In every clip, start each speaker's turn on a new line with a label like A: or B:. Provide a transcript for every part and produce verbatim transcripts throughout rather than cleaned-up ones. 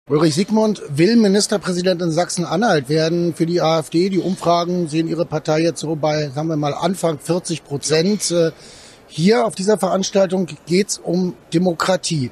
A: Ulrich Siegmund will Ministerpräsident in Sachsen-Anhalt werden für die AfD. Die Umfragen sehen Ihre Partei jetzt so bei, sagen wir mal, Anfang vierzig Prozent. Hier auf dieser Veranstaltung geht es um Demokratie.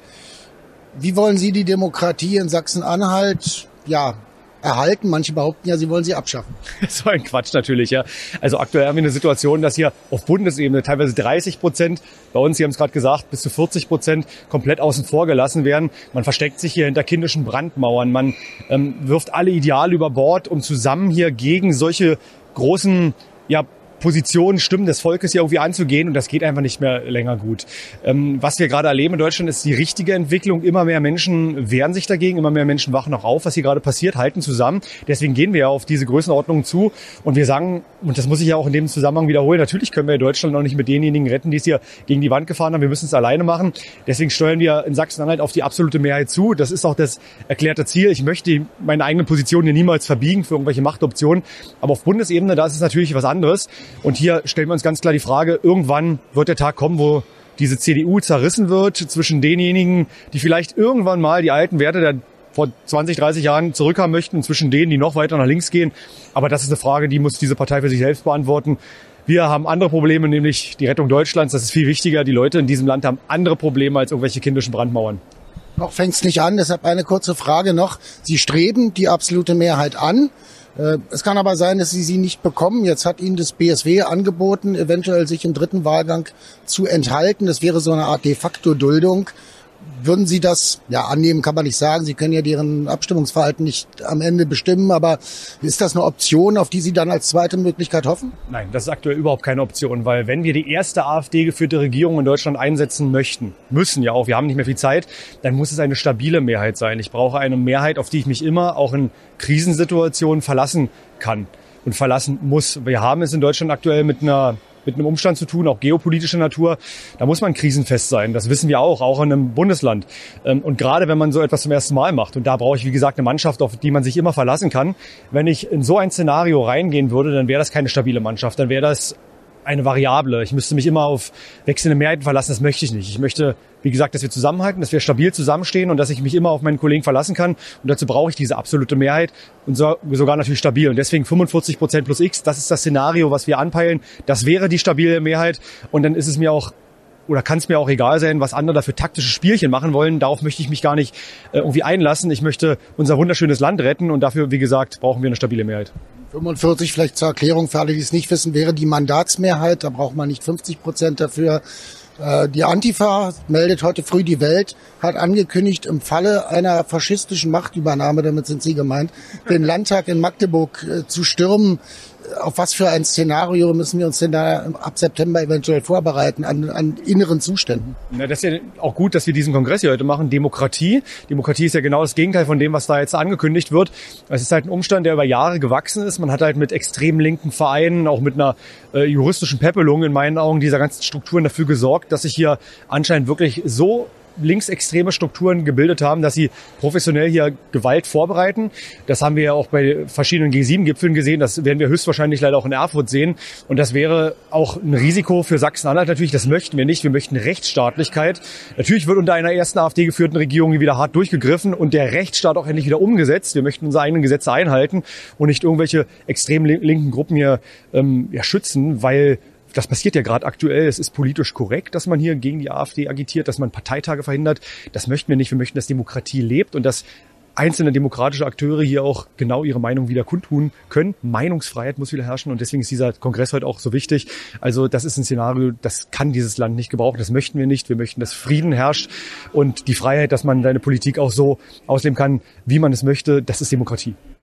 A: Wie wollen Sie die Demokratie in Sachsen-Anhalt, ja, erhalten? Manche behaupten ja, sie wollen sie abschaffen.
B: So ein Quatsch natürlich, ja. Also aktuell haben wir eine Situation, dass hier auf Bundesebene teilweise dreißig Prozent, bei uns, Sie haben es gerade gesagt, bis zu vierzig Prozent komplett außen vor gelassen werden. Man versteckt sich hier hinter kindischen Brandmauern. Man ähm, wirft alle Ideale über Bord, um zusammen hier gegen solche großen, ja, Positionen, Stimmen des Volkes hier irgendwie anzugehen, und das geht einfach nicht mehr länger gut. Ähm, was wir gerade erleben in Deutschland ist die richtige Entwicklung. Immer mehr Menschen wehren sich dagegen, immer mehr Menschen wachen auch auf, was hier gerade passiert, halten zusammen. Deswegen gehen wir ja auf diese Größenordnungen zu, und wir sagen, und das muss ich ja auch in dem Zusammenhang wiederholen, natürlich können wir Deutschland noch nicht mit denjenigen retten, die es hier gegen die Wand gefahren haben. Wir müssen es alleine machen. Deswegen steuern wir in Sachsen-Anhalt auf die absolute Mehrheit zu. Das ist auch das erklärte Ziel. Ich möchte meine eigene Position hier niemals verbiegen für irgendwelche Machtoptionen. Aber auf Bundesebene, da ist es natürlich was anderes. Und hier stellen wir uns ganz klar die Frage, irgendwann wird der Tag kommen, wo diese C D U zerrissen wird zwischen denjenigen, die vielleicht irgendwann mal die alten Werte der vor zwanzig, dreißig Jahren zurückhaben möchten, und zwischen denen, die noch weiter nach links gehen. Aber das ist eine Frage, die muss diese Partei für sich selbst beantworten. Wir haben andere Probleme, nämlich die Rettung Deutschlands. Das ist viel wichtiger. Die Leute in diesem Land haben andere Probleme als irgendwelche kindischen Brandmauern.
A: Noch fängt es nicht an, deshalb eine kurze Frage noch. Sie streben die absolute Mehrheit an. Es kann aber sein, dass Sie sie nicht bekommen. Jetzt hat Ihnen das B S W angeboten, eventuell sich im dritten Wahlgang zu enthalten. Das wäre so eine Art de facto Duldung. Würden Sie das, ja, annehmen kann man nicht sagen. Sie können ja deren Abstimmungsverhalten nicht am Ende bestimmen. Aber ist das eine Option, auf die Sie dann als zweite Möglichkeit hoffen?
B: Nein, das ist aktuell überhaupt keine Option, weil wenn wir die erste AfD-geführte Regierung in Deutschland einsetzen möchten, müssen ja auch, wir haben nicht mehr viel Zeit, dann muss es eine stabile Mehrheit sein. Ich brauche eine Mehrheit, auf die ich mich immer auch in Krisensituationen verlassen kann und verlassen muss. Wir haben es in Deutschland aktuell mit einer mit einem Umstand zu tun, auch geopolitischer Natur. Da muss man krisenfest sein. Das wissen wir auch, auch in einem Bundesland. Und gerade wenn man so etwas zum ersten Mal macht, und da brauche ich, wie gesagt, eine Mannschaft, auf die man sich immer verlassen kann. Wenn ich in so ein Szenario reingehen würde, dann wäre das keine stabile Mannschaft. Dann wäre das eine Variable. Ich müsste mich immer auf wechselnde Mehrheiten verlassen. Das möchte ich nicht. Ich möchte, wie gesagt, dass wir zusammenhalten, dass wir stabil zusammenstehen und dass ich mich immer auf meinen Kollegen verlassen kann. Und dazu brauche ich diese absolute Mehrheit und so, sogar natürlich stabil. Und deswegen fünfundvierzig Prozent plus X, das ist das Szenario, was wir anpeilen. Das wäre die stabile Mehrheit. Und dann ist es mir auch, oder kann es mir auch egal sein, was andere dafür taktische Spielchen machen wollen. Darauf möchte ich mich gar nicht äh, irgendwie einlassen. Ich möchte unser wunderschönes Land retten, und dafür, wie gesagt, brauchen wir eine stabile Mehrheit.
A: fünfundvierzig, vielleicht zur Erklärung für alle, die es nicht wissen, wäre die Mandatsmehrheit. Da braucht man nicht fünfzig Prozent dafür. Die Antifa, meldet heute früh die Welt, hat angekündigt, im Falle einer faschistischen Machtübernahme, damit sind Sie gemeint, den Landtag in Magdeburg zu stürmen. Auf was für ein Szenario müssen wir uns denn da ab September eventuell vorbereiten, an, an inneren Zuständen?
B: Na, das ist ja auch gut, dass wir diesen Kongress hier heute machen. Demokratie. Demokratie ist ja genau das Gegenteil von dem, was da jetzt angekündigt wird. Es ist halt ein Umstand, der über Jahre gewachsen ist. Man hat halt mit extrem linken Vereinen, auch mit einer äh, juristischen Peppelung in meinen Augen dieser ganzen Strukturen dafür gesorgt, dass sich hier anscheinend wirklich so linksextreme Strukturen gebildet haben, dass sie professionell hier Gewalt vorbereiten. Das haben wir ja auch bei verschiedenen G sieben Gipfeln gesehen. Das werden wir höchstwahrscheinlich leider auch in Erfurt sehen. Und das wäre auch ein Risiko für Sachsen-Anhalt natürlich. Das möchten wir nicht. Wir möchten Rechtsstaatlichkeit. Natürlich wird unter einer ersten AfD-geführten Regierung wieder hart durchgegriffen und der Rechtsstaat auch endlich wieder umgesetzt. Wir möchten unsere eigenen Gesetze einhalten und nicht irgendwelche extrem linken Gruppen hier ähm, ja, schützen, weil das passiert ja gerade aktuell. Es ist politisch korrekt, dass man hier gegen die AfD agitiert, dass man Parteitage verhindert. Das möchten wir nicht. Wir möchten, dass Demokratie lebt und dass einzelne demokratische Akteure hier auch genau ihre Meinung wieder kundtun können. Meinungsfreiheit muss wieder herrschen, und deswegen ist dieser Kongress heute auch so wichtig. Also das ist ein Szenario, das kann dieses Land nicht gebrauchen. Das möchten wir nicht. Wir möchten, dass Frieden herrscht und die Freiheit, dass man seine Politik auch so ausleben kann, wie man es möchte. Das ist Demokratie.